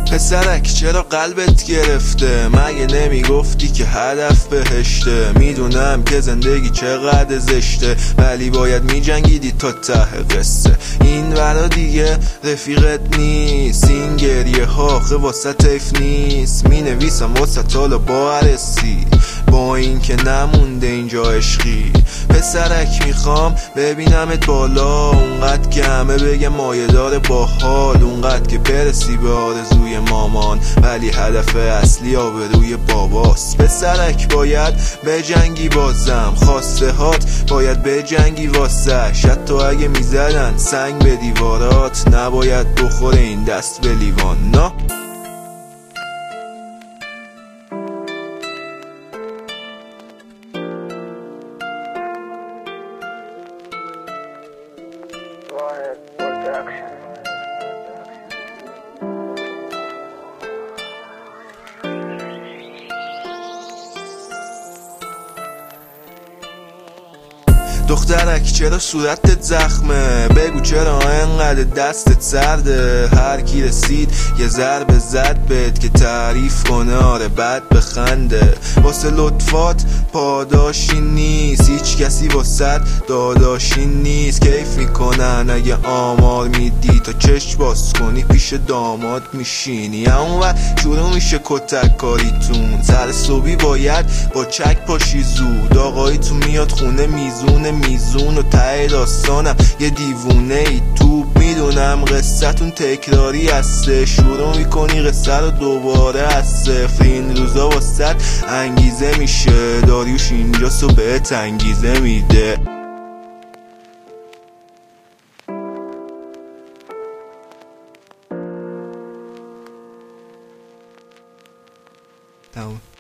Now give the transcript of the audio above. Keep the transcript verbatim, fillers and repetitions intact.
پسرک چرا قلبت گرفته؟ مگه نمیگفتی که هدف بهشته؟ میدونم که زندگی چقدر زشته، ولی باید میجنگیدی تا ته قصه. این ورا دیگه رفیقت نیست، این گریه ها آخه واسه تیف نیست. مینویسم واسه تالا با عرسی، با این که نمونده اینجا عشقی. پسرک میخوام ببینمت بالا، اونقدر که همه بگه مایه داره باحال، اونقدر که برسی به آرزوی مامان، ولی هدف اصلی آبروی باباست. پسرک باید بجنگی بازم، خواسته هات باید بجنگی واسه. حتی اگه میزدن سنگ به دیوارات، نباید بخوره این دست به لیوان. نه دخترک چرا صورتت زخمه؟ بگو چرا انقدر دستت سرده؟ هر کی رسید یه ضربه زد بهت که تعریف کنه، آره بعد بخنده. واسه لطفات پاداشی نیست، هیچ کسی واسه داداشی نیست. کیف میکنن اگه آمار میدی، تا چشم باز کنی پیش داماد میشینی. اون وقت شروع میشه کتک کاریتون، سر صبحی باید با چک پاشی زود. آقاییتون میاد خونه میزونه میزون و ته داستانم یه دیوونه ای تو. میدونم قصتون تکراری هسته، شروع میکنی قصه رو دوباره از صفر. این روزا واسه انگیزه میشه، داریوش اینجاست و بهت انگیزه میده. تمام.